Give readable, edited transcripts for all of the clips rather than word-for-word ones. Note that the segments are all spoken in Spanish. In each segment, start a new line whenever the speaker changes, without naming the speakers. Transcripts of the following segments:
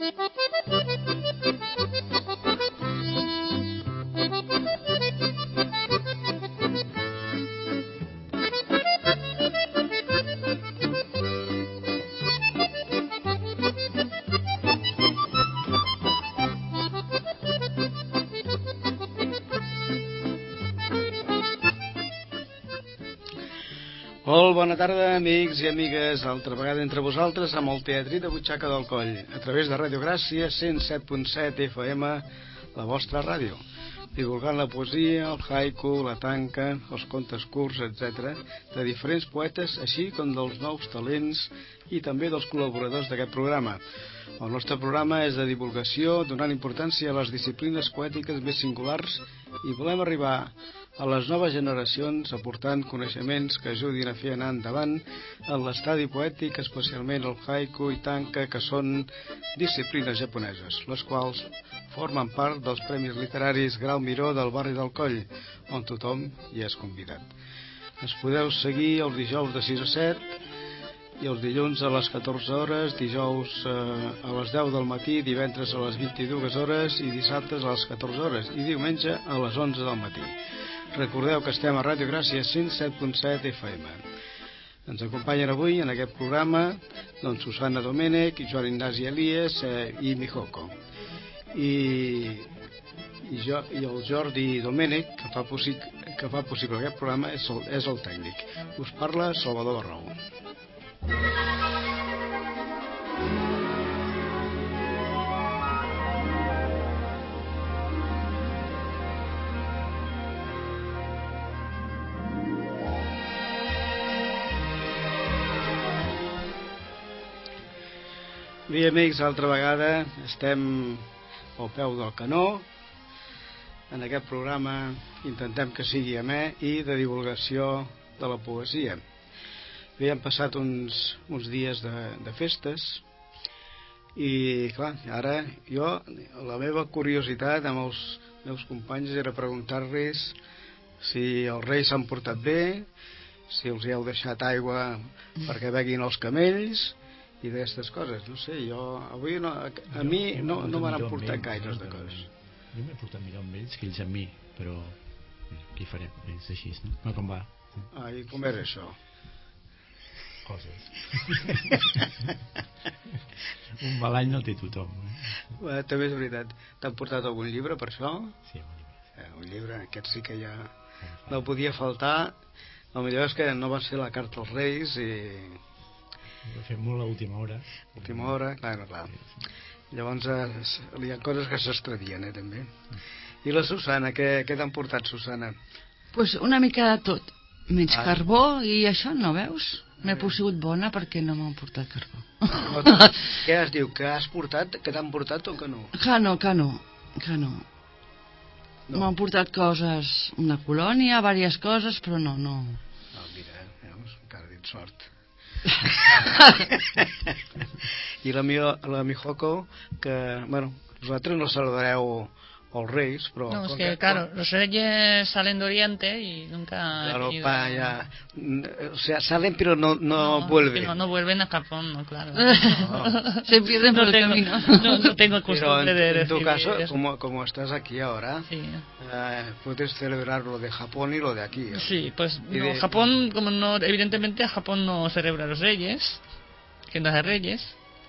Molt bona tarda, amics i amigues, altra vegada entre vosaltres amb el Teatrí de Butxaca del Coll, a través de Ràdio Gràcia 107.7 FM, la vostra ràdio, divulgant la poesia, el haiku, la tanca, els contes curts, etc., de diferents poetes, així com dels nous talents i també dels col·laboradors d'aquest programa. El nostre programa és de divulgació, donant importància a les disciplines poètiques més singulars i volem arribar a les noves generacions aportant coneixements que ajudin a fer anar endavant en l'estadi poètic, especialment el haiku i tanka, que són disciplines japoneses, les quals formen part dels Premis Literaris Grau Miró del barri del Coll, on tothom hi és convidat. Ens podeu seguir els dijous de 6 a 7 i els dilluns a les 14 hores, dijous a les 10 del matí, divendres a les 22 hores i dissabtes a les 14 hores i diumenge a les 11 del matí. Recordeu que estem a Ràdio Gràcia 107.7 FM. Ens acompanyen avui en aquest programa doncs Susana Domènech, Joan Ignasi Elias i Mihoko. I el Jordi Domènech, que fa possible aquest programa, és el tècnic. Us parla Salvador Barrou. Bé, amics, altra vegada estem al peu del canó. En aquest programa intentem que sigui amè i de divulgació de la poesia. Bé, han passat uns dies de festes i, clar, ara la meva curiositat amb els meus companys era preguntar-los si els reis s'han portat bé, si els hi heu deixat aigua perquè beguin els camells i d'aquestes coses. No sé, avui a mi no m'han portat gaires de coses.
Jo m'he portat millor amb ells que ells amb mi, però què hi farem? És així, no? No com va.
I com era això?
Coses. Un mal any no el té tothom.
També és veritat. T'han portat algun llibre per això?
Sí, un llibre.
Un llibre, aquest sí que ja no podia faltar. El millor és que no va ser la carta als Reis i
ho fem molt a última hora.
Última hora, clar. Llavors hi ha coses que s'extravien, també. I la Susana, què t'han portat, Susana?
Pues una mica de tot, menys carbó i això, no veus? M'he pogut bona perquè no m'han portat carbó.
Què es diu? Que has portat? Que t'han portat o que no?
Que no. M'han portat coses, una colònia, diverses coses, però no.
Mira, veus, encara dit sort. I la Mihoko, que, bueno, vosaltres no saludareu als Reis, pero...
No, es que, claro, los Reyes salen de Oriente y nunca...
Claro, ya... O sea, salen pero no vuelven.
No vuelven a Japón, no, claro.
No. Se pierden por el camino.
No tengo costumbre de
en tu caso, como estás aquí ahora, sí. Puedes celebrar lo de Japón y lo de aquí.
Sí, pues no, Japón, como no, evidentemente Japón no celebra a los Reyes, que no hace Reyes.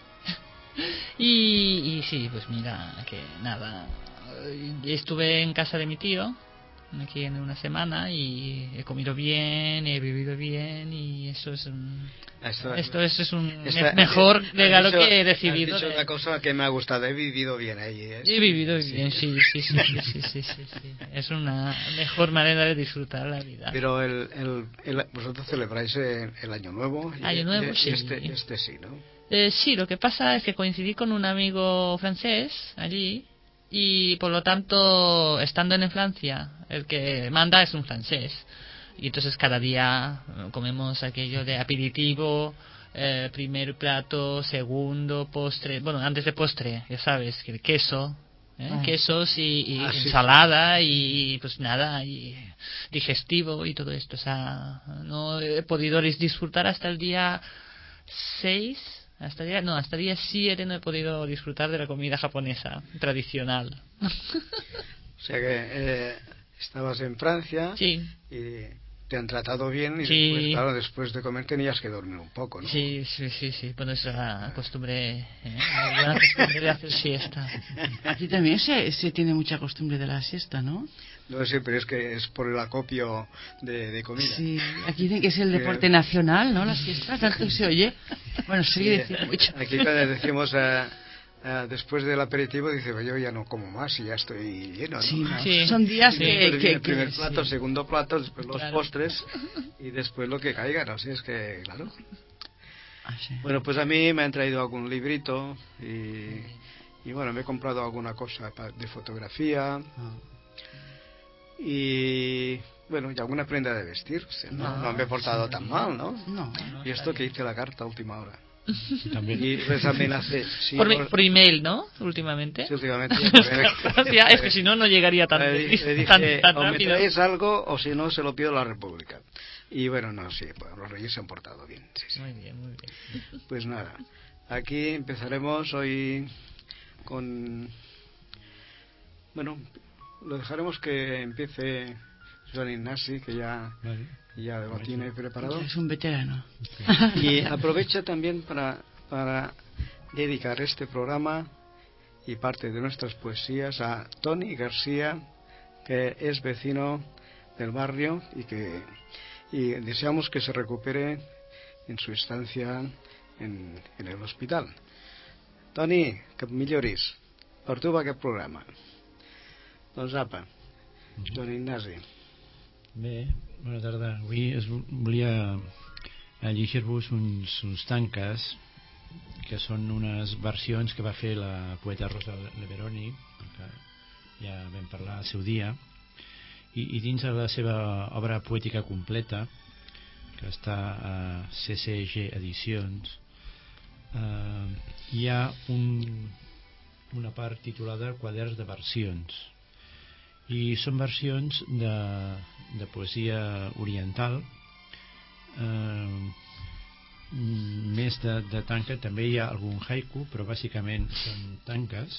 Y sí, pues mira, que nada... Estuve en casa de mi tío aquí en una semana y he comido bien, he vivido bien y eso es esto es un mejor regalo que he recibido.
Has dicho una cosa que me ha gustado, he vivido bien ahí.
He vivido bien, sí. Es una mejor manera de disfrutar la vida.
Pero vosotros celebráis el Año Nuevo.
Año Nuevo, sí.
Este sí, ¿no?
Sí, lo que pasa es que coincidí con un amigo francés allí. Y por lo tanto, estando en Francia, el que manda es un francés. Y entonces cada día comemos aquello de aperitivo, primer plato, segundo, postre. Bueno, antes de postre, ya sabes, que queso, quesos y ensalada y pues nada, y digestivo y todo esto. O sea, no he podido disfrutar hasta el día 6 Hasta día 7 no he podido disfrutar de la comida japonesa tradicional.
O sea que estabas en Francia
Sí.
y te han tratado bien y
Sí.
después, claro, después de comer tenías que dormir un poco, ¿no?
Sí. Bueno, es la costumbre, muy buena costumbre de hacer siesta.
Aquí también se tiene mucha costumbre de la siesta, ¿no?
No sé, pero es que es por el acopio de comida.
Sí, aquí dicen que es el deporte nacional, ¿no? La siesta, tanto se oye. Bueno, se oye decir mucho.
Aquí cuando decimos después del aperitivo, dice, pues yo ya no como más y ya estoy lleno, ¿no?
Sí, no.
Sí.
Son días
Y después viene el
que
primer plato,
sí.
segundo plato, después los
Claro.
postres y después lo que caiga, no sé, es que, claro.
Ah, sí.
Bueno, pues a mí me han traído algún librito y bueno, me he comprado alguna cosa de fotografía y bueno, y alguna prenda de vestir. O sea, no me he portado tan mal, ¿no?
No.
Y esto que hice la carta a última hora.
Y también.
Y pues también hace... Sí,
Por email, ¿no? Últimamente.
sí, últimamente.
Ya, es que si no llegaría tan,
Le dije,
tan
o me
rápido.
traes algo o si no se lo pido a la República. Y bueno, no, sí, pues los reyes se han portado bien. Sí.
Muy bien, muy bien.
Pues nada, aquí empezaremos hoy con... Bueno, lo dejaremos que empiece Joan Ignasi, que ya lo tiene preparado.
Es un veterano.
Y aprovecha también para dedicar este programa y parte de nuestras poesías a Tony García, que es vecino del barrio y deseamos que se recupere en su estancia en el hospital. Toni, que et milloris. Per tu va aquest programa. Doncs apa, Joan Ignasi.
Bé, bona tarda. Avui volia llegir-vos uns tanques que són unes versions que va fer la poeta Rosa Leveroni, que ja vam parlar al seu dia, i dins de la seva obra poètica completa, que està a CCG Edicions, hi ha una part titulada Quaderns de versions, i són versions de poesia oriental, més de tanca. També hi ha algun haiku, però bàsicament són tanques.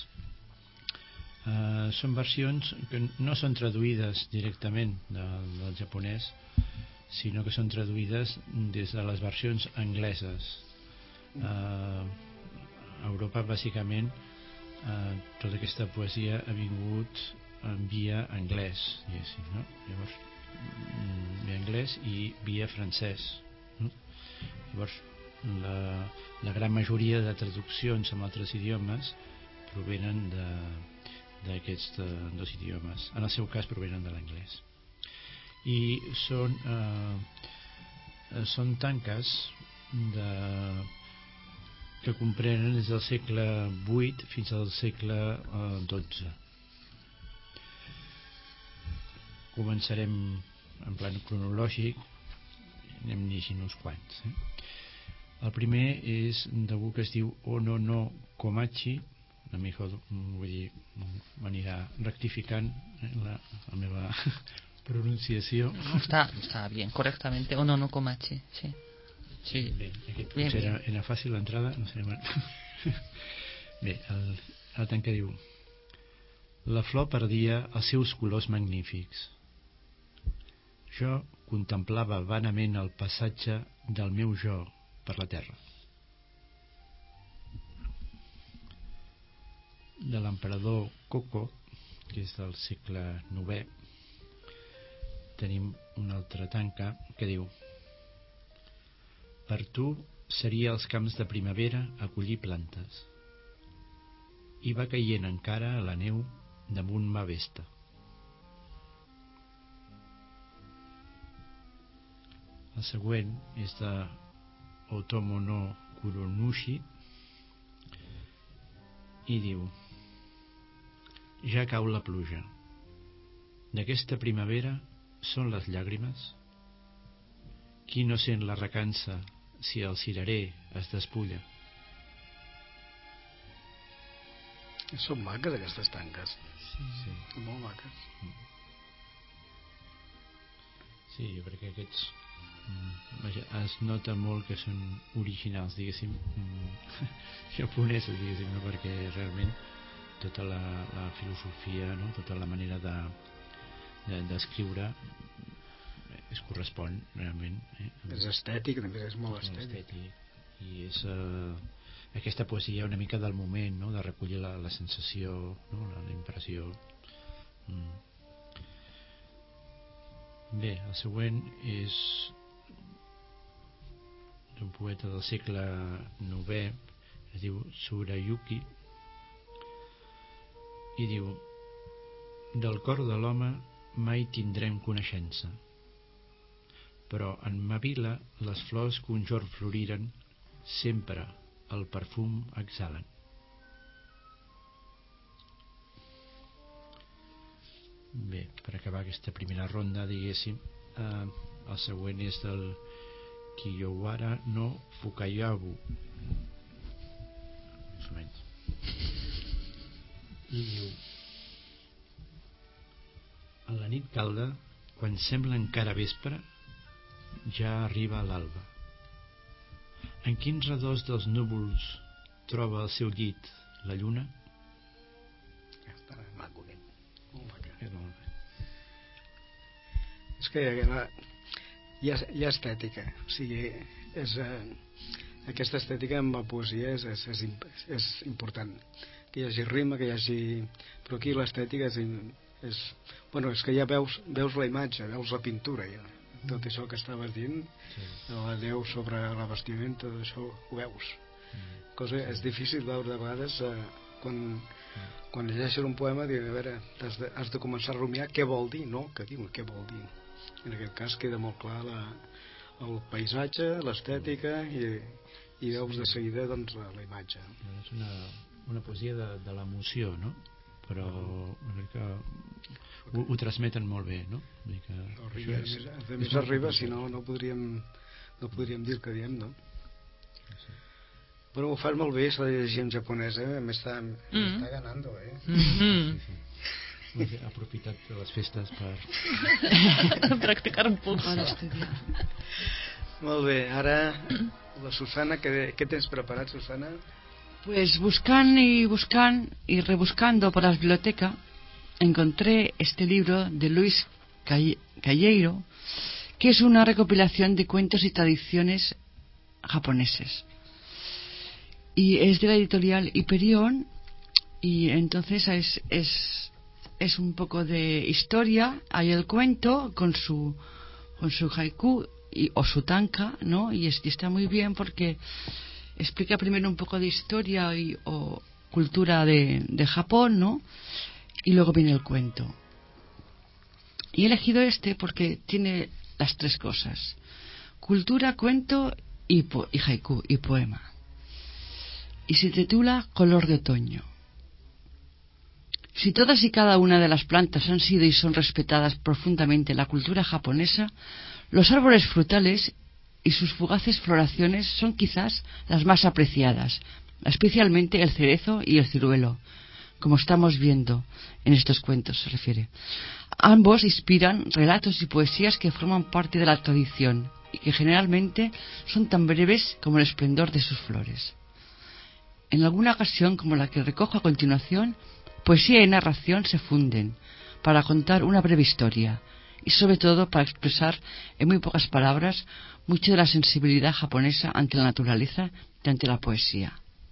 Són versions que no són traduïdes directament del japonès, sinó que són traduïdes des de les versions angleses. A Europa bàsicament tota aquesta poesia ha vingut via anglès, diguéssim, no? Llavors via anglès i via francès, no? Llavors la gran majoria de traduccions en altres idiomes provenen d'aquests dos idiomes. En el seu cas provenen de l'anglès i són tanques que comprenen des del segle VIII fins al segle XII. Començarem en plan cronològic, anem llegint uns quants. El primer és d'algú que es diu Ono no Komachi, a mi vull dir, m'anirà rectificant la meva pronunciació.
No, está bien, correctamente. Ono no Komachi, sí. Sí.
Bé, aquest
Bien,
potser
bien.
era fàcil l'entrada, no sé. Bé, el tanca diu: la flor perdia els seus colors magnífics. Jo contemplava vanament el passatge del meu jo per la terra. De l'emperador Koko, que és del segle IX, tenim una altra tanca que diu: per tu seria als camps de primavera acollir plantes, i va caient encara la neu damunt ma vesta. El següent és de Otomo no Kuronushi i diu: ja cau la pluja. D'aquesta primavera són les llàgrimes? Qui no sent la recança si el cirerer es despulla?
Són maques aquestes tanques.
Sí.
Molt maques.
Sí, jo crec que aquests vaja, es nota molt que són originals, diguéssim, japonesos, diguéssim, no? Perquè realment tota la filosofia, no? Tota la manera d'escriure es correspon realment.
És estètic, també és molt estètic.
I és aquesta poesia una mica del moment, no? De recollir la sensació, no? La impressió. Bé, el següent és d'un poeta del segle IX, es diu Tsurayuki, i diu: del cor de l'home mai tindrem coneixença, però en ma vila les flors que un jorn floriren sempre el perfum exhalen. Bé, per acabar aquesta primera ronda, diguéssim, el següent és del Kiyowara no Fukayabu, més o menys, i diu: a la nit calda, quan sembla encara vespre, ja arriba l'alba. En quins redors dels núvols troba el seu llit la lluna?
Està maco, molt maca. És
És
que hi ha estètica, o sigui, aquesta estètica amb la poesia és important, que hi hagi rima, que hi hagi... Però aquí l'estètica és que ja veus la imatge, veus la pintura, ja. Tot això que estaves dient, la neu sobre la vestimenta, tot això ho veus. És difícil veure de vegades quan llegeixes un poema, dir, a veure, has de començar a rumiar què vol dir, no? Què vol dir? En aquest cas queda molt clar el paisatge, l'estètica i veus de seguida doncs, la imatge.
És una poesia de l'emoció, no? Però una mica ho transmeten molt bé, no?
A més arriba, si no podríem dir el que diem, no? Bueno, ho fas molt bé, s'ha de llegir en japonès, m'està ganando,
He aprofitat de les festes per
practicar un poc.
Molt bé, ara la Susana, ¿qué tens preparat, Susana?
Pues buscando y rebuscando por la biblioteca encontré este libro de Luis Calleiro, que es una recopilación de cuentos y tradiciones japoneses, y es de la editorial Hyperion, y entonces es un poco de historia. Hay el cuento con su haiku o su tanka, ¿no? Y está muy bien porque explica primero un poco de historia o cultura de Japón, ¿no? Y luego viene el cuento. Y he elegido este porque tiene las tres cosas: cultura, cuento y haiku y poema. Y se titula Color de otoño. Si todas y cada una de las plantas han sido y son respetadas profundamente en la cultura japonesa, los árboles frutales y sus fugaces floraciones son quizás las más apreciadas, especialmente el cerezo y el ciruelo, como estamos viendo en estos cuentos, se refiere. Ambos inspiran relatos y poesías que forman parte de la tradición y que generalmente son tan breves como el esplendor de sus flores. En alguna ocasión, como la que recojo a continuación, poesía y narración se funden para contar una breve historia y sobre todo para expresar en muy pocas palabras mucho de la sensibilidad japonesa ante la naturaleza y ante la poesía.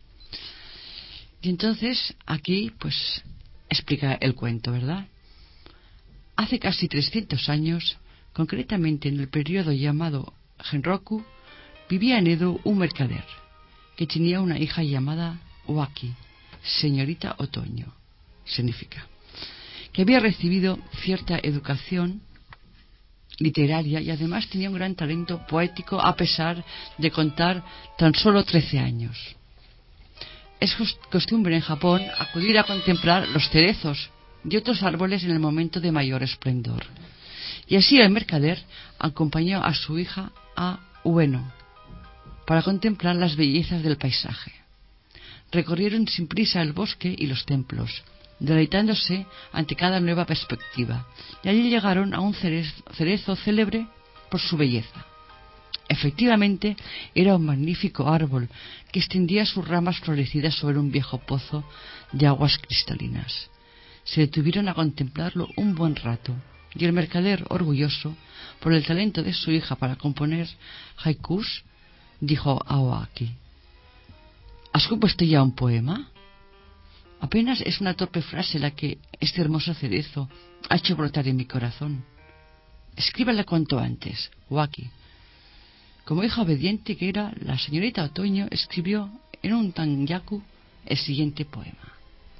Y entonces aquí pues explica el cuento, ¿verdad? Hace casi 300 años, concretamente en el periodo llamado Genroku, vivía en Edo un mercader que tenía una hija llamada Waki, señorita Otoño, significa, que había recibido cierta educación literaria y además tenía un gran talento poético a pesar de contar tan solo 13 años. Es costumbre en Japón acudir a contemplar los cerezos y otros árboles en el momento de mayor esplendor. Y así el mercader acompañó a su hija a Ueno para contemplar las bellezas del paisaje. Recorrieron sin prisa el bosque y los templos, deleitándose ante cada nueva perspectiva, y allí llegaron a un cerezo célebre por su belleza. Efectivamente, era un magnífico árbol que extendía sus ramas florecidas sobre un viejo pozo de aguas cristalinas. Se detuvieron a contemplarlo un buen rato, y el mercader, orgulloso por el talento de su hija para componer haikus, dijo a Oaki: ¿has compuesto ya un poema? Apenas es una torpe frase la que este hermoso cerezo ha hecho brotar en mi corazón. Escríbala cuanto antes, Oaki. Como hija obediente que era, la señorita Otoño escribió en un tanyaku el siguiente poema.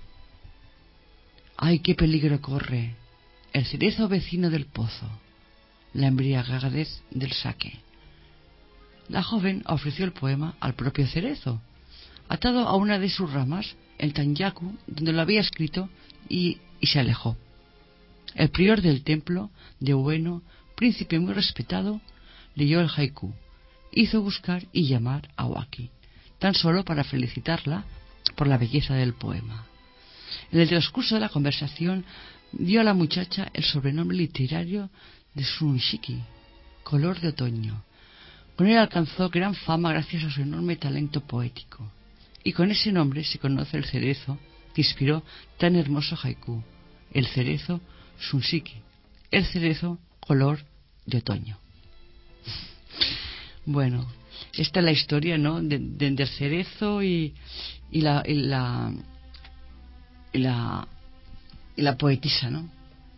¡Ay, qué peligro corre el cerezo vecino del pozo, la embriagadez del sake! La joven ofreció el poema al propio cerezo, atado a una de sus ramas, el tanyaku donde lo había escrito, y se alejó. El prior del templo de Ueno, príncipe muy respetado, leyó el haiku, hizo buscar y llamar a Oaki, tan solo para felicitarla por la belleza del poema. En el transcurso de la conversación dio a la muchacha el sobrenombre literario de Shunshiki, color de otoño. Con él alcanzó gran fama gracias a su enorme talento poético, y con ese nombre se conoce el cerezo que inspiró tan hermoso haiku, el cerezo Shunshiki, el cerezo color de otoño. Bueno, esta es la historia, ¿no?, del cerezo y la poetisa, no?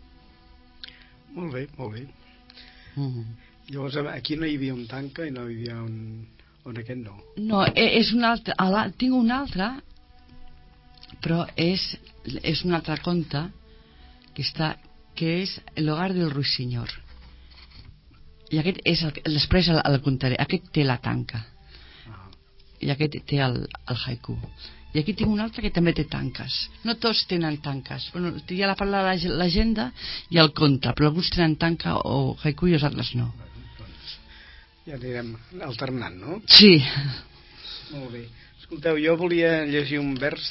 Molt bé, molt bé. Llavors, aquí no hi havia un tanca i no hi havia un aquest no.
No, és un altre. Tinc un altre, però és un altre conte que és El hogar del ruiseñor. I aquest és després el contaré. Aquest té la tanca i aquest té el haiku. I aquí tinc un altre que també té tanques. No tots tenen tanques. Bueno, hi ha la part de l'agenda i el conte, però alguns tenen tanca o haiku i els altres no.
Ja anirem alternant, no?
Sí.
Molt bé. Escolteu, jo volia llegir un vers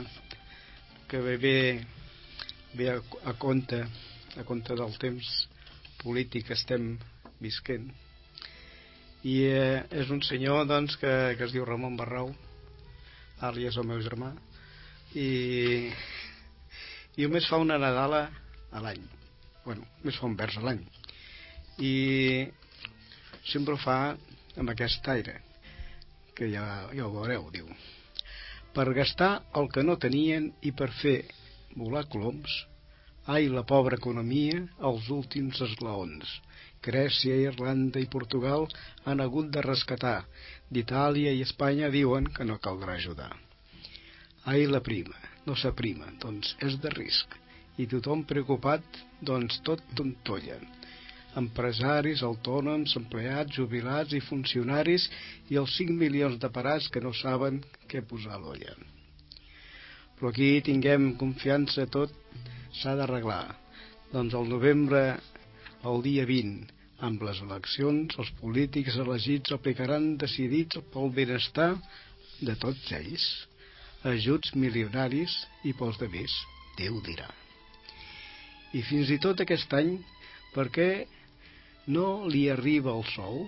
que ve a compte del temps polític que estem visquent. I és un senyor, doncs, que es diu Ramon Barrau, àlies el meu germà, i només fa una Nadala a l'any. Bueno, només fa un vers a l'any. I sempre ho fa amb aquest aire, que ja ho veureu, diu: per gastar el que no tenien i per fer volar coloms, ai, la pobra economia, els últims esglaons. Grècia, Irlanda i Portugal han hagut de rescatar. D'Itàlia i Espanya diuen que no caldrà ajudar. Ai, la prima, no s'aprima, doncs és de risc. I tothom preocupat, doncs tot tontolla. Empresaris, autònoms, empleats, jubilats i funcionaris i els 5 milions de parats que no saben què posar a l'olla. Però aquí tinguem confiança, tot s'ha d'arreglar. Doncs al novembre, el dia 20, amb les eleccions, els polítics elegits aplicaran decidits pel benestar de tots ells. Ajuts milionaris i pels demés, Déu dirà. I fins i tot aquest any, per què no li arriba el sou?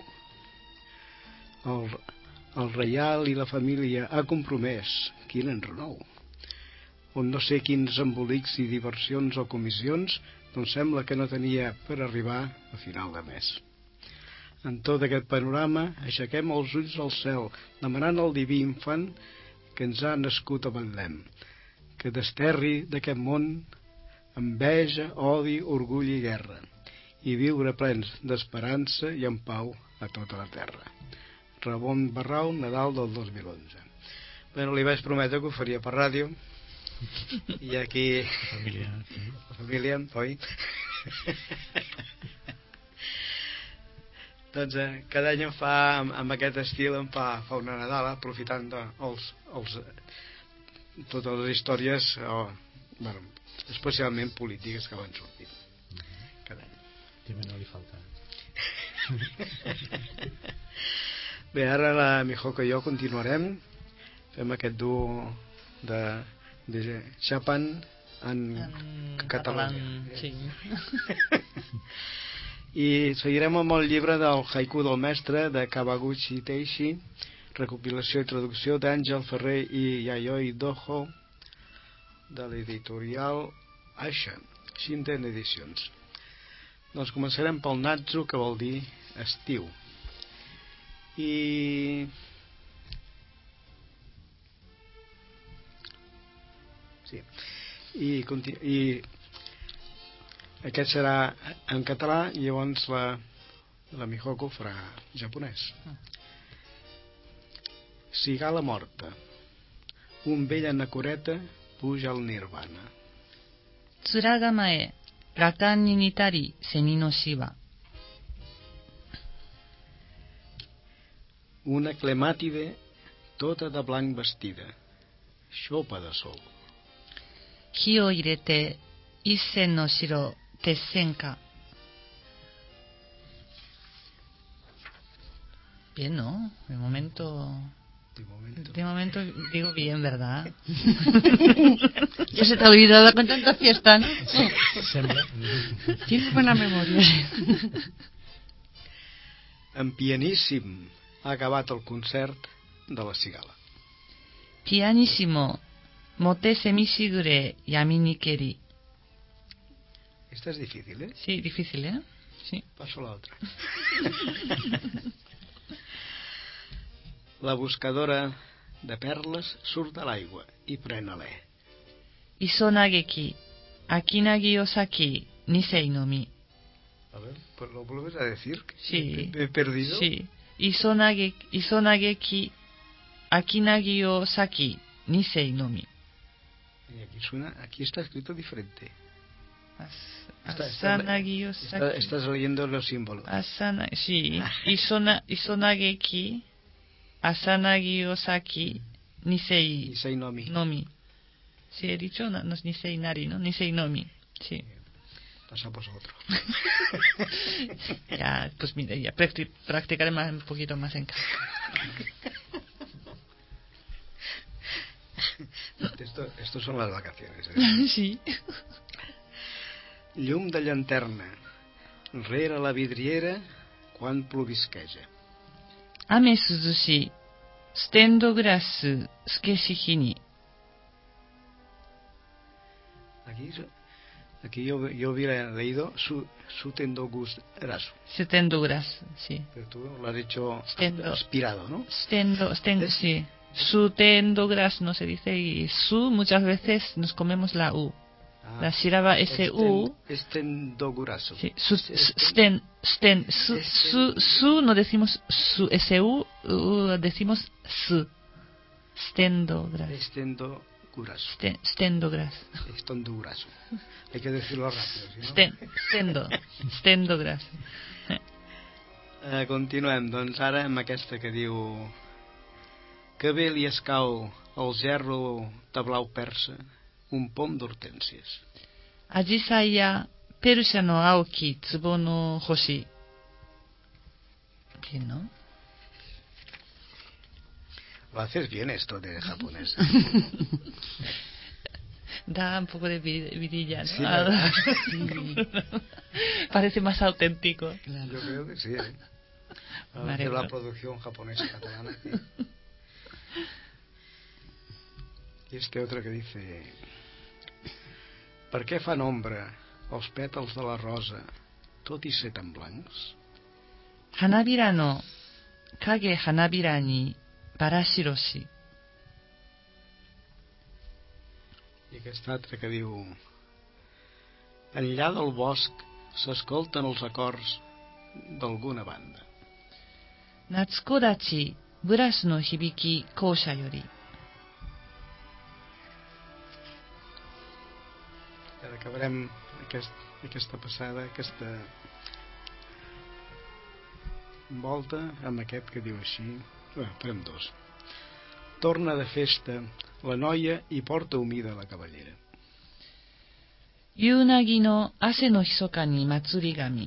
El reial i la família ha compromès, quin enrenou. On no sé quins embolics i diversions o comissions, doncs sembla que no tenia per arribar a final de mes. En tot aquest panorama, aixequem els ulls al cel, demanant al diví infant que ens ha nascut a Betlem, que desterri d'aquest món enveja, odi, orgull i guerra, i viure plens d'esperança i en pau a tota la terra. Ramon Barrau, Nadal del 2011. Bueno, li vaig prometre que ho faria per ràdio, i aquí la família, oi? Doncs cada any em fa, amb aquest estil, em fa una Nadala, aprofitant totes les històries, bueno, especialment polítiques que van sortir cada any.
També no li falta.
Bé, ara la Mijoca i jo continuarem, fem aquest duo de Chopin en català.
Sí.
I seguirem amb el llibre del haiku del mestre de Kawaguchi Teishi, recopilació i traducció d'Àngel Ferrer i Yayoi Dojo, de l'editorial Aisha, Shinten Edicions. Doncs començarem pel Natsu, que vol dir estiu. I aquest serà en català i llavors la Mihoko farà japonès. Cigala morta. Un vell anacoreta puja al nirvana.
面構え、羅漢に似たり、セミの死は。
Una clemàtide tota de blanc vestida, xopa de sol.
火を入れて、一銭の白、鉄線か。Bien, ¿no? De momento digo bien, ¿verdad?
Ya se te ha olvidado con tanta fiesta, ¿no?
Sembla.
Tienes buena memoria.
En pianíssim ha acabat el concert de la cigala.
Pianissimo, mote semishigure, yami ni keri.
Esta es difícil, ¿eh?
Sí, difícil, ¿eh? Sí.
Paso a la otra. La buscadora de perles surt de l'aigua i pren alè.
Isonageki, akinagi osaki, nisei no mi.
A ver, pues ¿lo vuelves a decir?
Sí.
¿Me he perdido?
Sí. Isonageki, akinagi osaki, nisei no mi.
Y aquí suena, aquí está escrito diferente.
Asanagi osaki.
Estás leyendo los símbolos.
Sí. Isonageki, asanagi osaki, nisei
Nomi.
nomi. Sí, he dicho, no es nisei nari, ¿no? Nisei nomi. Sí.
Pasamos a otro.
Ya, pues mira, ya practicaré un poquito más en casa.
Estos son las vacaciones, ¿eh?
Sí.
Llum de llanterna rere la vidriera quan plovisqueja.
Ame suzushi, stendo glass, sukeshi hi ni.
Aquí yo hubiera leído su tendo graso.
Stendo glass, sí.
Pero tú lo has hecho
Stendo.
aspirado, ¿no?
Stendo, sí. Su tendo glass no se dice, y su muchas veces nos comemos la U. La sílaba SU.
Stendo graso.
Sí. Su no decimos su, SU decimos su. Stendo glass.
Stendo graso.
Stendo glass.
Stendo graso. Hay que decirlo rápido, si no?
Stendo glass.
Continuem, doncs ara amb aquesta que diu: que bé li escau al gerro de blau persa un pom d'hortènsies.
Ajisai ya Persia no aoki tsubo no hoshi. Bien, ¿no?
Lo haces bien esto de japonés.
Da un poco de vidilla, ¿no?
Sí, ¿verdad?
Parece más auténtico.
Yo creo que sí, ¿eh? De la producción japonesa catalana. Y este otro que dice: per què fan ombra els pètals de la rosa tot i ser tan blancs?
Hanabira no kage hanabira ni barashiroshi.
I aquest altre que diu: enllà del bosc s'escolten els acords d'alguna banda.
Natsukodachi buras no hibiki kousha yori.
Ara acabarem aquesta passada, aquesta volta amb aquest que diu així. Farem dos. Torna de festa la noia i porta humida la cavallera.
Yunagi no ase no hisoka ni matsurigami.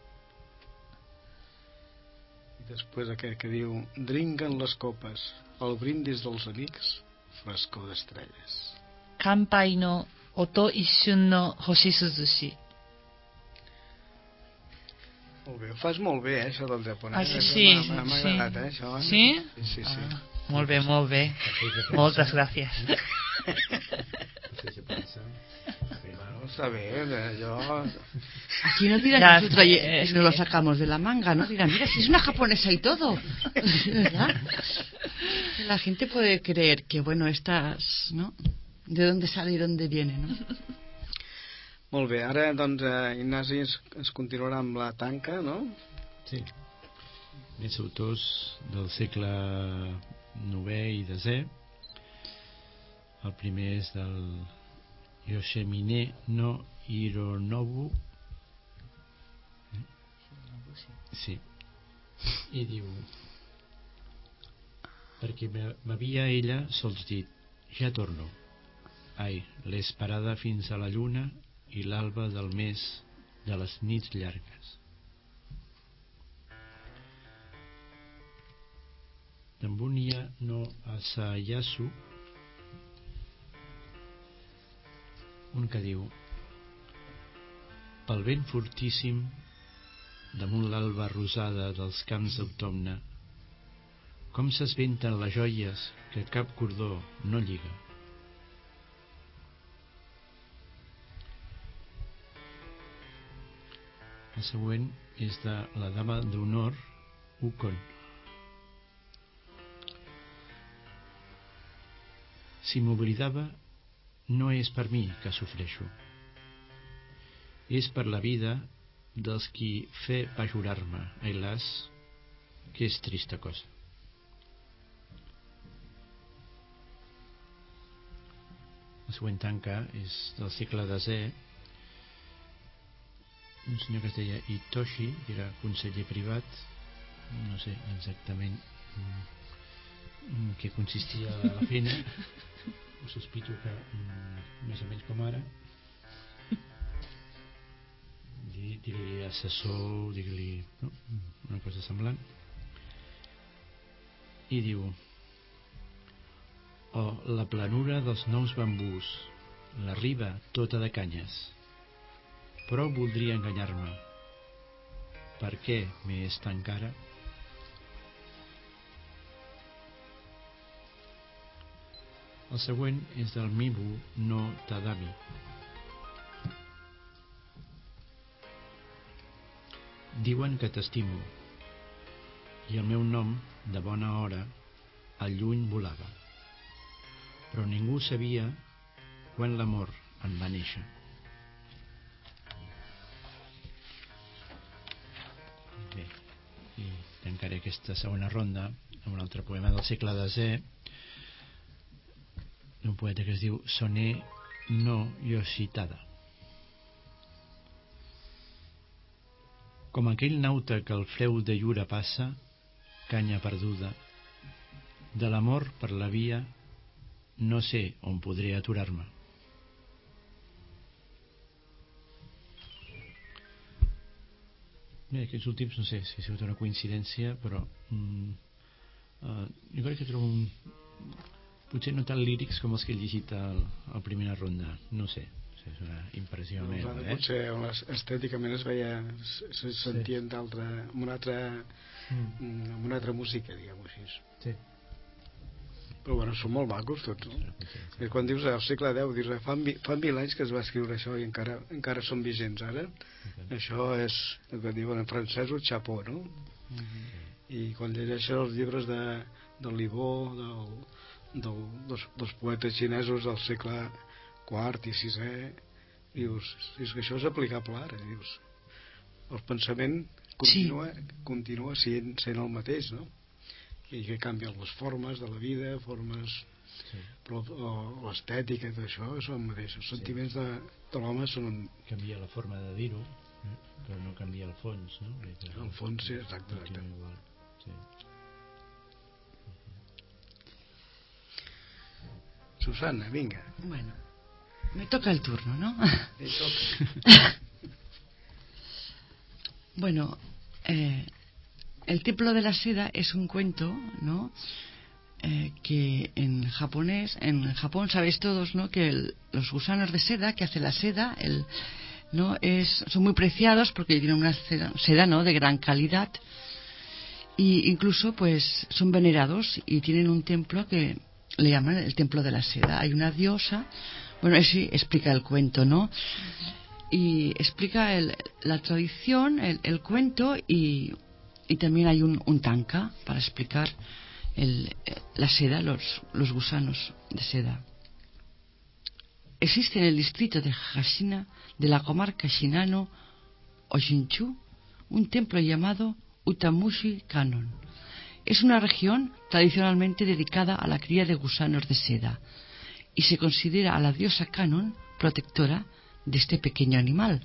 I després aquest que diu: dringuen les copes, el brindis dels amics, frescor d'estrelles.
Kanpai no oto isshun no hoshi suzushi.
Molt bé, ho fas molt bé, això del japonès.
Sí,
M'ha agradat, això.
Sí?
Sí.
Molt bé, molt bé. Moltes gràcies.
Bueno, está bien, yo...
Aquí no dirán que nos lo sacamos de la manga, ¿no? Dirán, mira, si es una japonesa y todo. ¿Verdad? La gente puede creer que, bueno, estas, ¿no? ¿De dónde sale y dónde viene, no?
Molt bé, ara, doncs, Ignasi ens continuarà amb la tanca, no?
Sí. Més autors del segle IX i X. El primer és del Yoshimine no Hironobu. Sí. I diu: perquè m'havia ella sols dit, ja torno. Ai, l'he esperada fins a la lluna i l'alba del mes de les nits llargues. Dambunya no Asayasu, un que diu: pel vent fortíssim damunt l'alba rosada dels camps d'automne, com s'esventen les joies que cap cordó no lliga. La següent és de la dama d'honor Ukon. Si m'oblidava, no és per mi que sofreixo, és per la vida dels qui fe va jurar-me, helas, que és trista cosa. La següent tanca és del segle X, un senyor que es deia Itoshi, que era conseller privat, no sé exactament en què consistia la feina, ho sospito que més o menys com ara, digue-li assessor, digue-li, no? Una cosa semblant, i diu: oh, la planura dels nous bambús, la riba tota de canyes, però voldria enganyar-me. Per què m'he és tan cara? El següent és del Mibu no Tadami. Diuen que t'estimo, i el meu nom, de bona hora, al lluny volava, però ningú sabia quan l'amor en va néixer. Bé, i tancaré aquesta segona ronda amb un altre poema del segle X, d'un poeta que es diu Sone no Yoshitada. Com aquell nauta que el freu de llura passa, canya perduda, de l'amor per la via, no sé on podré aturar-me. Bé, aquests últims no sé si ha sigut una coincidència, però jo crec que trobo potser no tan lírics com els que he llegit a primera ronda, no sé, és una impressió meva,
potser estèticament es veia, se sentien d'altra, amb una altra música, diguem-ho així.
Sí.
Però bueno, són molt macos tots, no? I quan dius al segle X, dius, fa 1000 anys que es va escriure això i encara són vigents ara. Això és el que diuen en francès el chapeau, no? I quan llegeixes els llibres del Libó, dels poetes xinesos del segle IV i VI, dius, és que això és aplicable ara, dius, el pensament continua sent el mateix, no? I que canvien les formes de la vida, però l'estètica i tot això són el mateix. Els sentiments de l'home són...
Canvia la forma de dir-ho, però no canvia el fons, no?
El fons, sí, exacte.
Sí.
Susana, vinga.
Bueno, me toca el turno, ¿no?
Me toca.
Bueno, El templo de la seda es un cuento, ¿no? Que en Japón sabéis todos, ¿no? Que los gusanos de seda que hace la seda, ¿no? Son muy preciados porque tienen una seda, ¿no?, de gran calidad, y incluso pues son venerados y tienen un templo que le llaman el templo de la seda. Hay una diosa, bueno, eso explica el cuento, ¿no? Y explica la tradición, el cuento, y también hay un tanka para explicar la seda, los gusanos de seda. Existe en el distrito de Hashina, de la comarca Shinano-Oshinchu, un templo llamado Utamushi Kannon. Es una región tradicionalmente dedicada a la cría de gusanos de seda y se considera a la diosa Kannon protectora de este pequeño animal.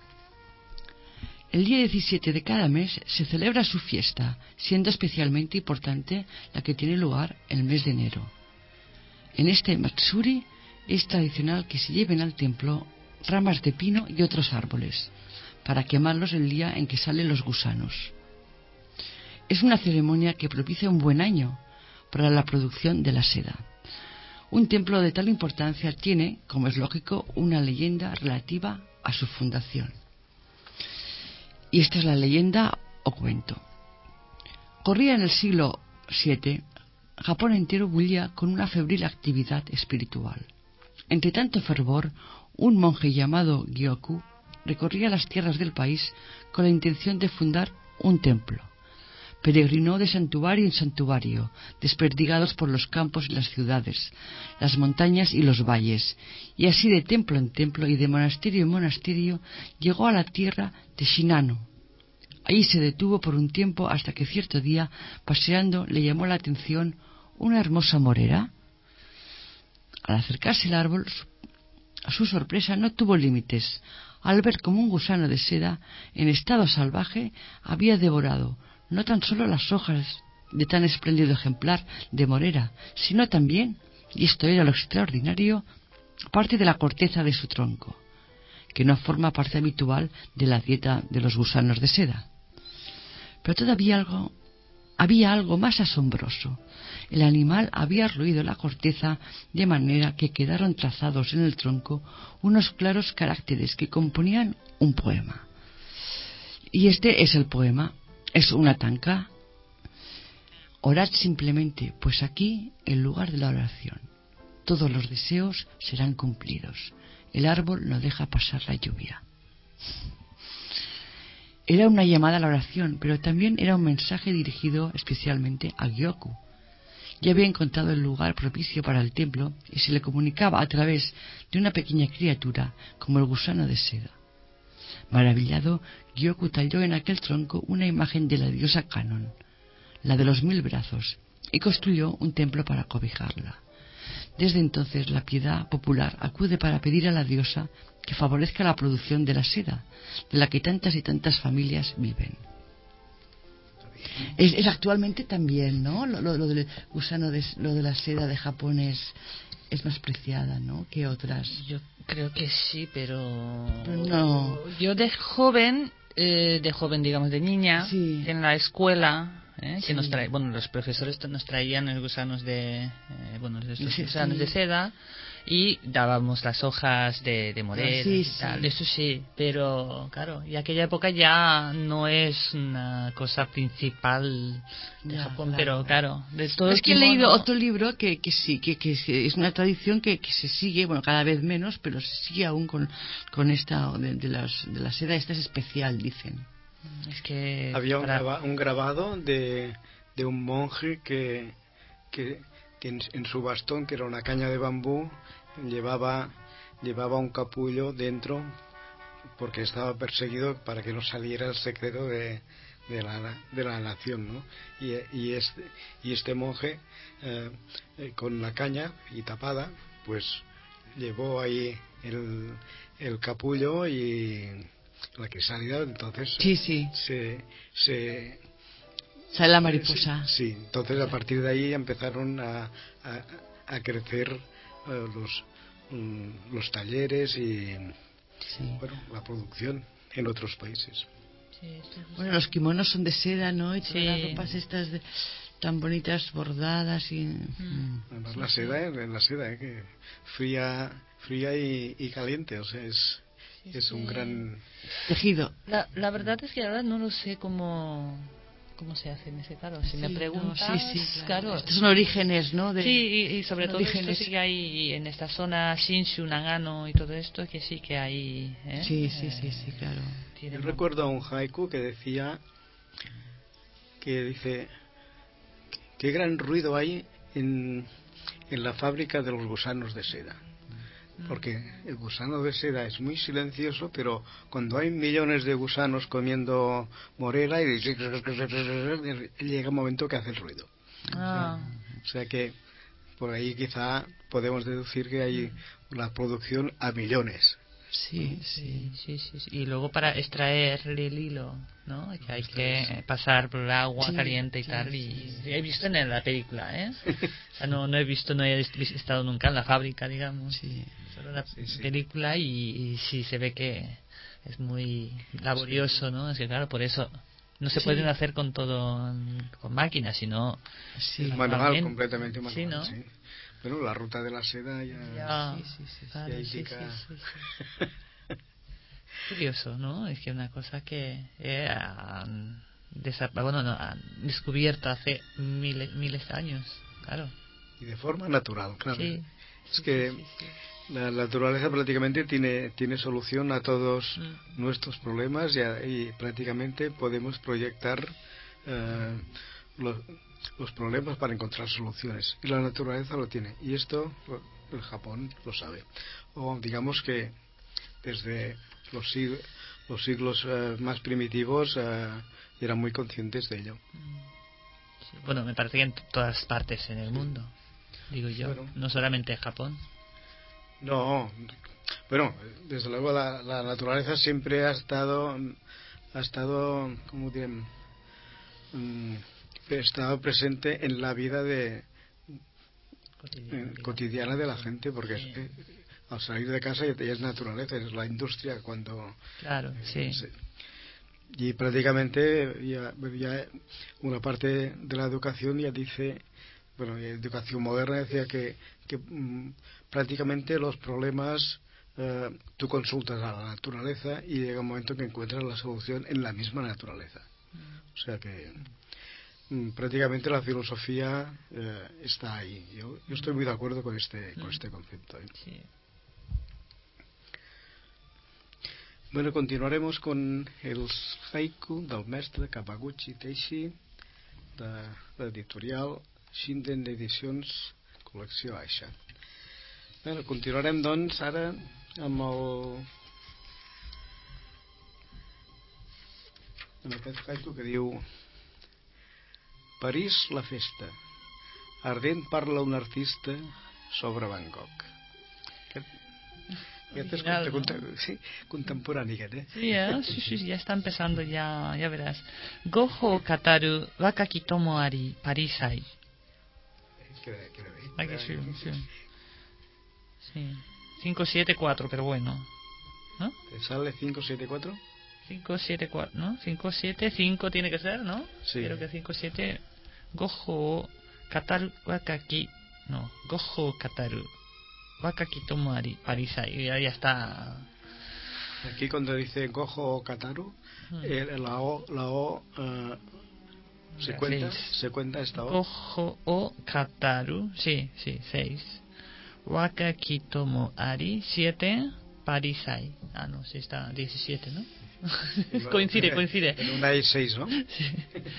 El día 17 de cada mes se celebra su fiesta, siendo especialmente importante la que tiene lugar el mes de enero. En este Matsuri es tradicional que se lleven al templo ramas de pino y otros árboles para quemarlos el día en que salen los gusanos. Es una ceremonia que propicia un buen año para la producción de la seda. Un templo de tal importancia tiene, como es lógico, una leyenda relativa a su fundación. Y esta es la leyenda o cuento. Corría en el siglo VII, Japón entero bullía con una febril actividad espiritual. Entre tanto fervor, un monje llamado Gyoku recorría las tierras del país con la intención de fundar un templo. Peregrinó de santuario en santuario, desperdigados por los campos y las ciudades, las montañas y los valles, y así de templo en templo y de monasterio en monasterio llegó a la tierra de Shinano. Allí se detuvo por un tiempo hasta que cierto día, paseando, le llamó la atención una hermosa morera. Al acercarse al árbol, a su sorpresa no tuvo límites al ver cómo un gusano de seda en estado salvaje había devorado no tan solo las hojas de tan espléndido ejemplar de morera, sino también, y esto era lo extraordinario, parte de la corteza de su tronco, que no forma parte habitual de la dieta de los gusanos de seda. Pero todavía había algo más asombroso. El animal había roído la corteza de manera que quedaron trazados en el tronco unos claros caracteres que componían un poema. Y este es el poema. Es una tanka. Orad simplemente, pues aquí, en lugar de la oración, todos los deseos serán cumplidos. El árbol no deja pasar la lluvia. Era una llamada a la oración, pero también era un mensaje dirigido especialmente a Gyoku. Ya había encontrado el lugar propicio para el templo y se le comunicaba a través de una pequeña criatura como el gusano de seda. Maravillado, Gyoku talló en aquel tronco una imagen de la diosa Kannon, la de los 1000 brazos, y construyó un templo para cobijarla. Desde entonces la piedad popular acude para pedir a la diosa que favorezca la producción de la seda, de la que tantas y tantas familias viven. Es actualmente también, ¿no? Lo del gusano, lo de la seda de Japón es más preciada, ¿no?, que otras.
Yo creo que sí, pero
no.
Yo de joven, digamos, de niña,
sí,
en la escuela, que
sí,
nos trae, bueno, los profesores nos traían los gusanos de gusanos de seda y dábamos las hojas de morera y tal, eso sí, pero claro, y aquella época ya no es una cosa principal de Japón, pero claro, de todo
es que he leído otro libro que sí, que es una tradición que se sigue, bueno, cada vez menos, pero se sigue aún con esta de la seda. Esta es especial, dicen.
Es que
había un grabado de un monje que en su bastón, que era una caña de bambú, llevaba un capullo dentro porque estaba perseguido para que no saliera el secreto de la nación, ¿no? Y este monje con la caña y tapada, pues llevó ahí el capullo y la crisálida. Entonces
sale la mariposa.
Sí, entonces a partir de ahí empezaron a crecer los talleres y bueno, la producción en otros países.
Bueno, los kimonos son de seda, ¿no? Y todas las ropas estas tan bonitas, bordadas y
además la seda que fría y caliente, o sea, es un gran
tejido.
La verdad es que ahora no lo sé cómo se hace en ese caso. Si me preguntas, claro.
Estos son orígenes, ¿no?
Sí, y sobre todo esto sí que hay en esta zona Shinshu, Nagano y todo esto, que sí que hay.
Sí, claro.
Yo recuerdo un haiku que dice, qué gran ruido hay en la fábrica de los gusanos de seda. Porque el gusano de seda es muy silencioso, pero cuando hay millones de gusanos comiendo morela, y llega un momento que hace el ruido. O sea que por ahí quizá podemos deducir que hay una producción a millones.
Sí. Y luego para extraer el hilo, ¿no? Que hay que pasar por el agua caliente y tal. Y he visto en la película, ¿eh? O sea, no he visto, no he estado nunca en la fábrica, digamos. Solo la película y sí se ve que es muy laborioso, ¿no? Es que claro, por eso no se pueden hacer con todo con máquinas, sino
manual, completamente manual.
Sí, ¿no?
Sí. Bueno, la ruta de la seda ya
claro, sí. Curioso, ¿no? Es que una cosa que han descubierto hace miles de años, claro.
Y de forma natural, claro.
Sí.
Es que la naturaleza prácticamente tiene solución a todos nuestros problemas y prácticamente podemos proyectar los problemas para encontrar soluciones. Y la naturaleza lo tiene. Y esto el Japón lo sabe. O digamos que desde los siglos más primitivos eran muy conscientes de ello.
Sí, bueno, me parece que en todas partes en el mundo, digo yo, no solamente en Japón.
No, bueno, desde luego la naturaleza siempre ha estado como dirán, estado presente en la vida cotidiana de la gente, porque al salir de casa ya es naturaleza, es la industria cuando y prácticamente ya una parte de la educación ya dice, bueno, educación moderna decía que prácticamente los problemas tú consultas a la naturaleza y llega un momento que encuentras la solución en la misma naturaleza. O sea que prácticamente la filosofía está ahí. Yo estoy muy de acuerdo con este concepto.
Sí.
Bueno, continuaremos con el haiku del mestre Kawaguchi Teishi de l'editorial Shinden d'Edicions Col·lecció Aixa. Bueno, continuarem doncs ara amb aquest haiku que diu: París, la festa. Ardent parla un artista sobre Van Gogh. Original, contemporáneo, ¿eh?
Sí, ya está empezando, ya verás. Gojo kataru wakaki tomo ari parisai. Sí. 574, pero bueno, ¿no?
¿Te sale 574?
574, ¿no? 575 tiene que ser, ¿no?
Sí.
Creo que 57. Gojo kataru wakaki, no, Gojo kataru wakaki tomo ari parisai. Ya está.
Aquí cuando dice Gojo Kataru, la O se cuenta esta O.
Gojo o Kataru, sí, 6. Wakaki tomo ari 7, parisai. Ah, no, sí está 17, ¿no? coincide.
En una hay 6, no?
Sí.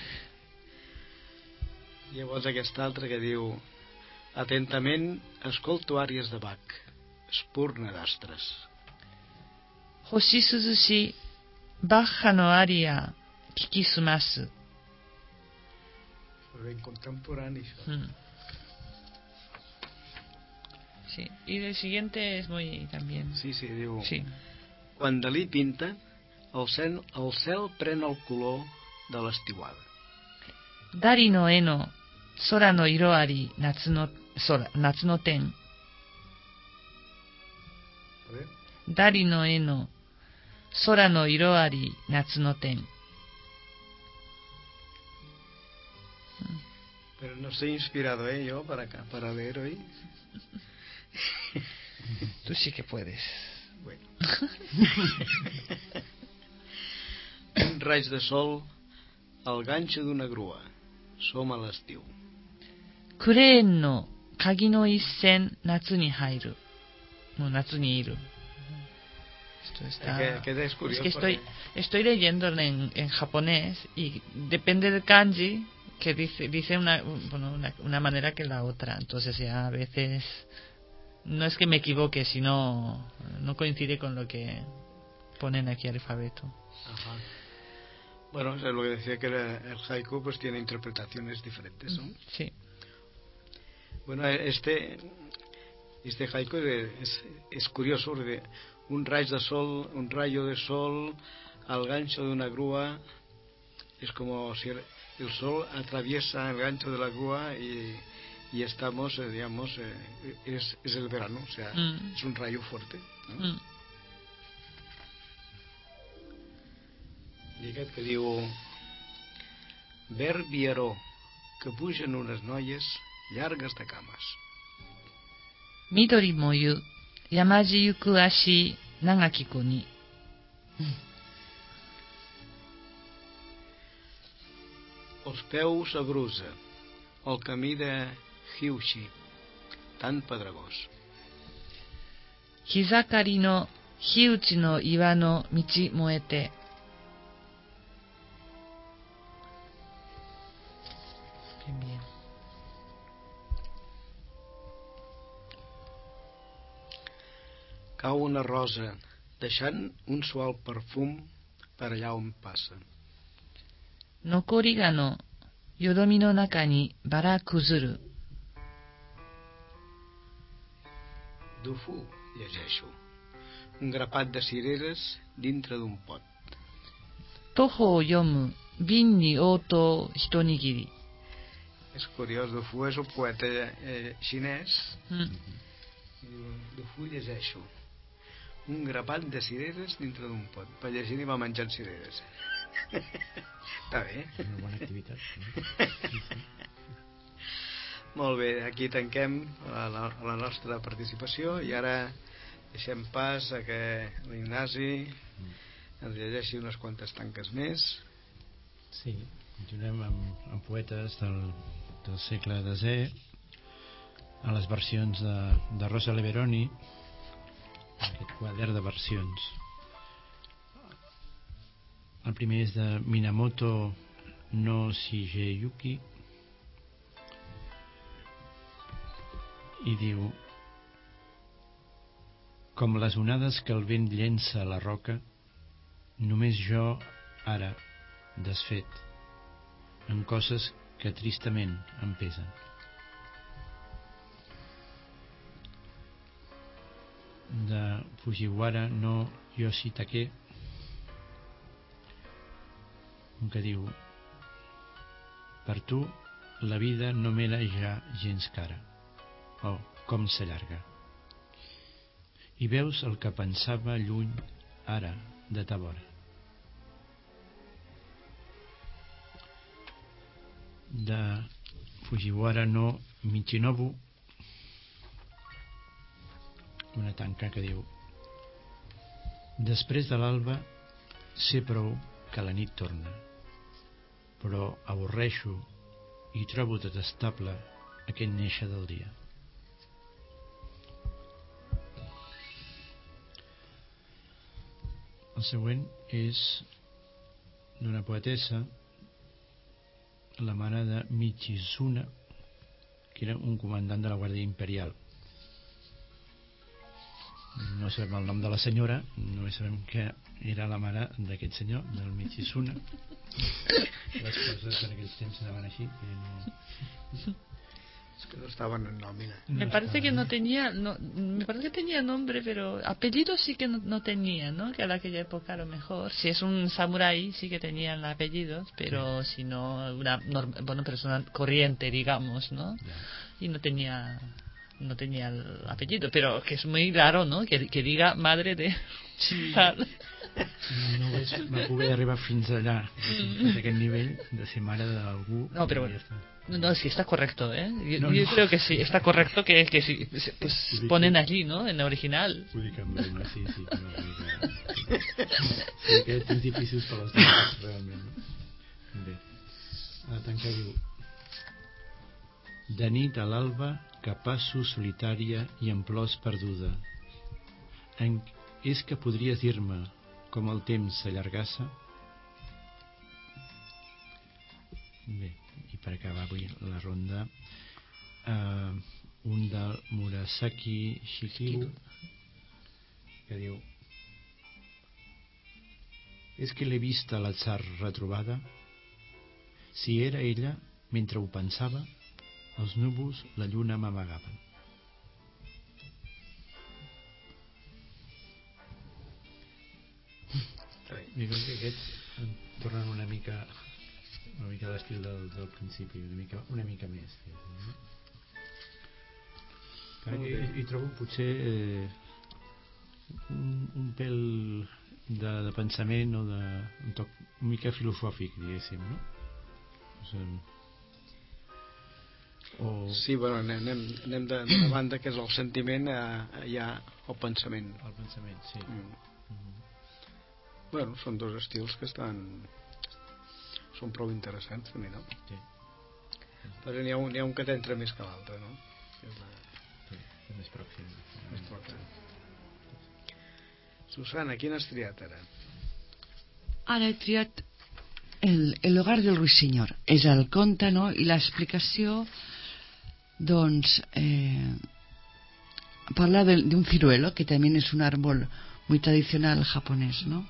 Llavors aquesta altra que diu: atentament escolto àries de Bach, espurna d'astres.
Hoshi suzushi Baja no aria kikisumasu.
Ben contemporáneo.
Sí, y el siguiente es muy también.
Sí, diu:
sí.
Quan Dalí pinta, el cel pren el color de l'estiuada.
Dari no eno sora no iro ari natsu no ten. Dari no eno sora no iro ari natsu no ten.
Pero no estoy inspirado, yo para leer hoy.
Tú sí que puedes.
Bueno. Un raig de sol al ganxo d'una grua. Som a l'estiu.
クレーンの鍵の一線、夏に入る。もう夏にいる。Esto está...
Que es curioso.
Es que estoy leyendo en japonés y depende del kanji que dice una manera que la otra. Entonces ya a veces no es que me equivoque, sino no coincide con lo que ponen aquí el alfabeto.
Ajá. Bueno, es lo que decía que el haiku pues tiene interpretaciones diferentes, ¿no?
Sí.
Bueno, este haiku es curioso porque un rayo de sol al gancho de una grúa es como si el sol atraviesa el gancho de la grúa y estamos, digamos, es el verano, o sea, es un rayo fuerte, ¿no? I aquest que diu: verd vieró que pugen unes noies llargues de cames.
緑もゆ、山地ゆく足、長き子に。
Els peus a brusa, el camí de Hyushi, tan pedregós.
日盛りの火打ちの岩の道燃えて。
Cau una rosa, deixant un suau perfum per allà on passa.
残りがのよどみの中にバラ崩る。
Dufu, llegeixo. Un grapat de cireres dintre d'un pot.
徒歩を読む瓶に応答一握り。
És curiós, Dufu és un poeta xinès. Dufu, llegeixo. Un grapat de cireres dintre d'un pot. Per llegir i va menjant cireres. Està bé.
Una bona activitat.
Molt bé, aquí tanquem la nostra participació i ara deixem pas a que l'Ignasi ens llegeixi unes quantes tanques més.
Sí, continuem amb poetes del segle X, a les versions de Rosa Leveroni, aquest quadern de versions. El primer és de Minamoto no Shigeyuki i diu: com les onades que el vent llença a la roca, només jo, ara, desfet, en coses que tristament em pesen. De Fujiwara no Yoshitake, que diu: per tu la vida no m'era ja gens cara. Oh, com s'allarga. I veus el que pensava lluny ara de ta vora. De Fujiwara no Michinobu, una tanca que diu: després de l'alba sé prou que la nit torna, però avorreixo i trobo detestable aquest néixer del dia. El següent és d'una poetessa, la mare de Michizuna, que era un comandant de la Guàrdia Imperial. No sabem el nom de la senyora, només sabem que era la mare d'aquest senyor, del Michizuna. Les coses en aquells temps anaven així, no...
Es que no estaban en nómina.
Me parece que no tenía, me parece que tenía nombre, pero apellido sí que no tenía, ¿no? Que a aquella época a lo mejor, si es un samurái sí que tenían apellidos, pero sí. Si no, una persona corriente, digamos, ¿no? Yeah. Y no tenía el apellido, pero que es muy raro, ¿no? Que diga madre de...
Sí. No va poder arribar fins allà, fins a aquest nivell de ser mare d'algú.
No, però bueno, No, sí, está correcto, ¿eh? Yo creo que sí, está correcto que sí, pues ponen allí, ¿no? En original.
Sí, sí. Sí, que tens difícils per les dones, realment. Bé, a tancar diu: de nit a l'alba, que passo solitària i en plors perduda. És que podries dir-me com el temps s'allargassa? Bé, i per acabar avui la ronda, un del Murasaki Shikibu, que diu: és que l'he vista a l'atzar retrobada. Si era ella, mentre ho pensava, els núvols la lluna m'amagaven. Jo crec que aquests tornen una mica a l'estil del principi, una mica més. Hi trobo potser un pèl de pensament o un toc una mica filosòfic, diguéssim, no?
Sí, bueno, anem d'una banda que és el sentiment hi ha el pensament.
El pensament, sí.
Bueno, són dos estils que són prou interessants també, no?
Sí.
Però n'hi ha un que t'entra més que l'altre, no?
Sí, és més pròxim.
Susana, quin has triat ara?
Ara he triat el hogar del ruiseñor. És el conte, no? I l'explicació, doncs, parla de un ciruelo, que también es un árbol muy tradicional japonés, ¿no?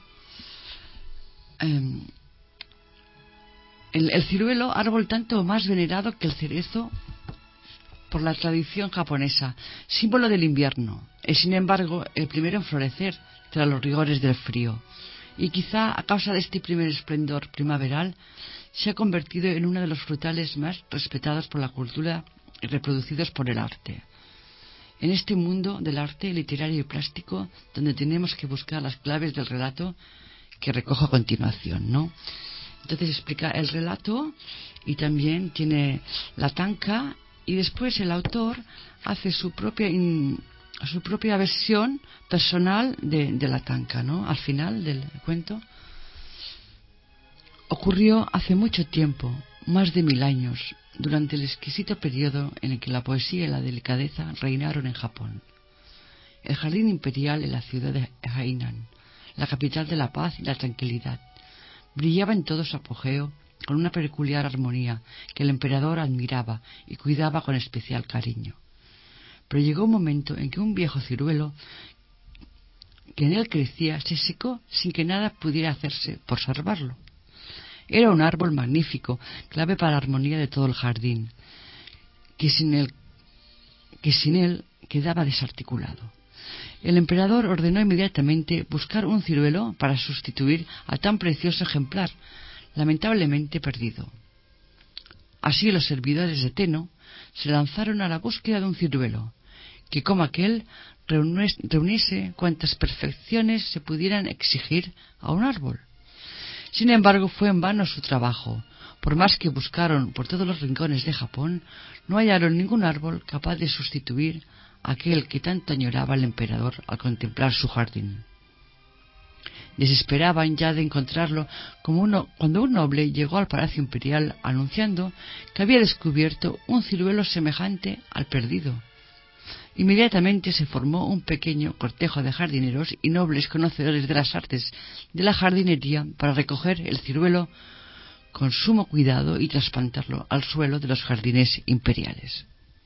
El ciruelo, árbol tanto más venerado que el cerezo por la tradición japonesa, símbolo del invierno, es sin embargo el primero en florecer tras los rigores del frío, y quizá a causa de este primer esplendor primaveral se ha convertido en uno de los frutales más respetados por la cultura y reproducidos por el arte. En este mundo del arte literario y plástico, donde tenemos que buscar las claves del relato que recojo a continuación, ¿no? Entonces explica el relato y también tiene la tanka, y después el autor hace su propia versión personal de la tanka, ¿no? Al final del cuento. Ocurrió hace mucho tiempo, más de 1000 años, durante el exquisito periodo en el que la poesía y la delicadeza reinaron en Japón. El jardín imperial en la ciudad de Hainan, la capital de la paz y la tranquilidad, brillaba en todo su apogeo con una peculiar armonía que el emperador admiraba y cuidaba con especial cariño. Pero llegó un momento en que un viejo ciruelo que en él crecía se secó sin que nada pudiera hacerse por salvarlo. Era un árbol magnífico, clave para la armonía de todo el jardín, que sin él quedaba desarticulado. El emperador ordenó inmediatamente buscar un ciruelo para sustituir a tan precioso ejemplar, lamentablemente perdido. Así los servidores de Tenno se lanzaron a la búsqueda de un ciruelo, que como aquel reuniese cuantas perfecciones se pudieran exigir a un árbol. Sin embargo, fue en vano su trabajo. Por más que buscaron por todos los rincones de Japón, no hallaron ningún árbol capaz de sustituir a aquel que tanto añoraba el emperador al contemplar su jardín. Desesperaban ya de encontrarlo cuando un noble llegó al palacio imperial anunciando que había descubierto un ciruelo semejante al perdido. Inmediatamente se formó un pequeño cortejo de jardineros y nobles conocedores de las artes de la jardinería para recoger el ciruelo con sumo cuidado y trasplantarlo al suelo de los jardines imperiales.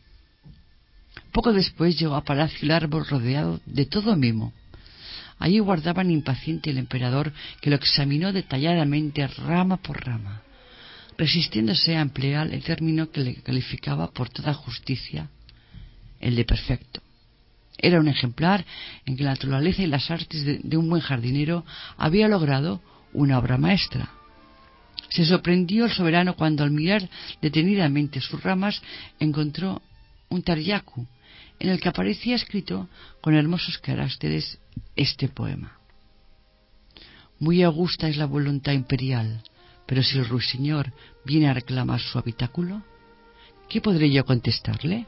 Poco después llegó a palacio el árbol rodeado de todo mimo. Allí guardaban impaciente el emperador, que lo examinó detalladamente rama por rama, resistiéndose a emplear el término que le calificaba por toda justicia, el de perfecto. Era un ejemplar en que la naturaleza y las artes de un buen jardinero había logrado una obra maestra. Se sorprendió el soberano cuando al mirar detenidamente sus ramas encontró un taryaku en el que aparecía escrito con hermosos caracteres este poema: muy augusta es la voluntad imperial, pero si el ruiseñor viene a reclamar su habitáculo, ¿Qué podré yo contestarle?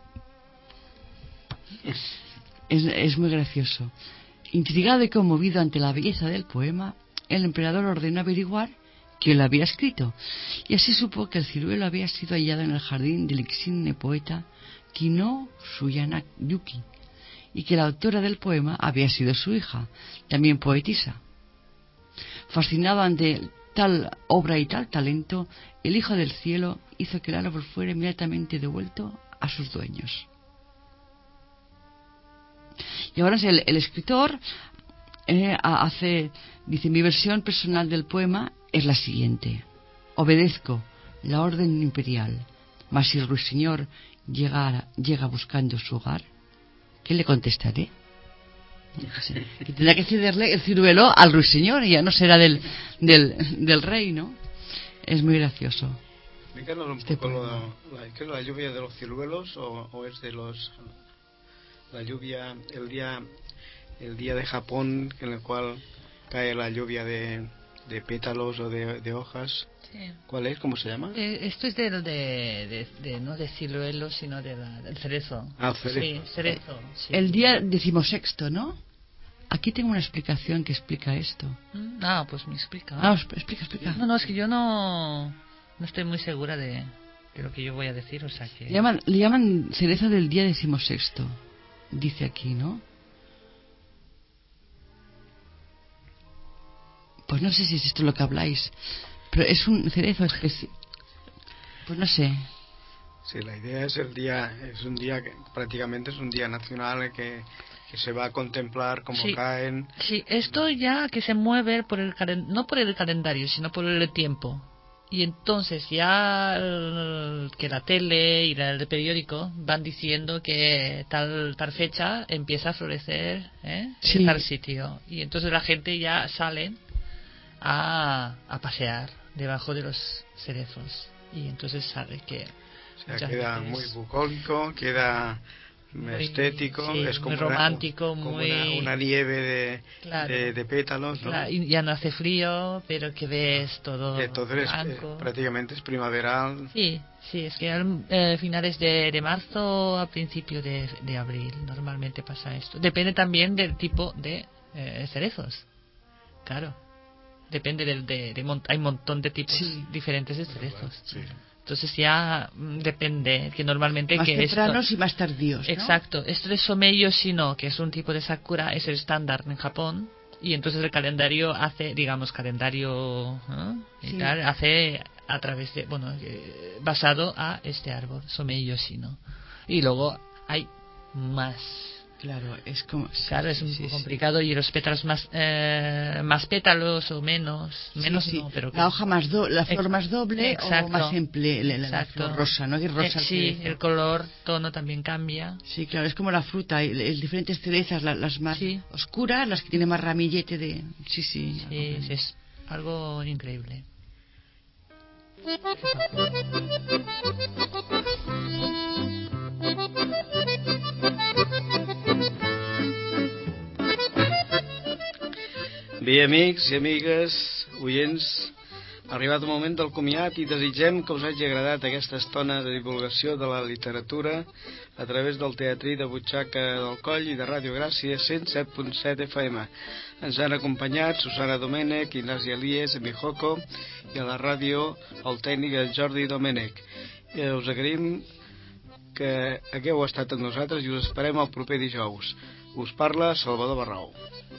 Es muy gracioso. Intrigado y conmovido ante la belleza del poema, el emperador ordenó averiguar quién lo había escrito, y así supo que el ciruelo había sido hallado en el jardín del insigne poeta Kino Suyana Yuki, y que la autora del poema había sido su hija, también poetisa. Fascinado ante tal obra y tal talento, el Hijo del Cielo hizo que el árbol fuera inmediatamente devuelto a sus dueños. Y ahora el escritor dice: mi versión personal del poema es la siguiente: obedezco la orden imperial, mas si el ruiseñor llega buscando su hogar, ¿qué le contestaré? Que tendrá que cederle el ciruelo al ruiseñor y ya no será del rey, ¿no? Es muy gracioso.
Explícanos un poco ¿qué es la lluvia de los ciruelos o es de los... la lluvia, el día de Japón en el cual cae la lluvia de pétalos o de hojas?
Sí.
¿Cuál es? ¿Cómo se llama?
Esto es no de ciruelo, sino del cerezo.
Cerezo.
Sí, cerezo. Sí.
El día 16º, ¿no? Aquí tengo una explicación que explica esto.
Pues me explica.
Explica.
No, es que yo no estoy muy segura de lo que yo voy a decir, o sea que...
Le llaman cerezo del día 16º, dice aquí, ¿no? Pues no sé si es esto lo que habláis, pero es un cerezo especial. Pues no sé.
Sí, la idea es un día que prácticamente es un día nacional que se va a contemplar cómo caen.
Sí, esto ya que se mueve no por el calendario, sino por el tiempo. Y entonces ya que la tele y el periódico van diciendo que tal fecha empieza a florecer en tal sitio. Y entonces la gente ya sale a pasear debajo de los cerezos. Y entonces sabe que...
O sea, queda muy bucólico, queda muy estético,
sí,
es como
muy romántico,
como
muy...
una nieve de pétalos, ¿no?
Claro, y ya no hace frío, pero que ves todo blanco.
Prácticamente es primaveral.
Sí, es que a finales de marzo, a principios de abril, normalmente pasa esto. Depende también del tipo de cerezos, claro. Depende hay un montón de tipos diferentes de cerezos.
Sí.
Entonces ya depende, que normalmente...
Más
que
tempranos y más tardíos, ¿no?
Exacto. Esto de Someyo Shino, que es un tipo de sakura, es el estándar en Japón. Y entonces el calendario hace, hace a través de... basado a este árbol, Someyo Shino. Y luego hay más...
Claro, es como...
Claro, es un poco complicado. Y los pétalos más pétalos o menos no, pero...
La hoja la flor más doble.
Exacto.
O más simple, la flor rosa, ¿no? Que rosa
el color, tono también cambia.
Sí, claro, es como la fruta. Hay diferentes cerezas, las más oscuras, las que tienen más ramillete de... Sí,
es algo increíble.
Bé, amics i amigues, oients, ha arribat el moment del comiat i desitgem que us hagi agradat aquesta estona de divulgació de la literatura a través del Teatrí de Butxaca del Coll i de Ràdio Gràcia 107.7 FM. Ens han acompanyat Susana Domènech, Ignasi Elies, Mijoko, i a la ràdio el tècnic Jordi Domènech. Us agraïm que hagueu estat amb nosaltres i us esperem el proper dijous. Us parla Salvador Barrau.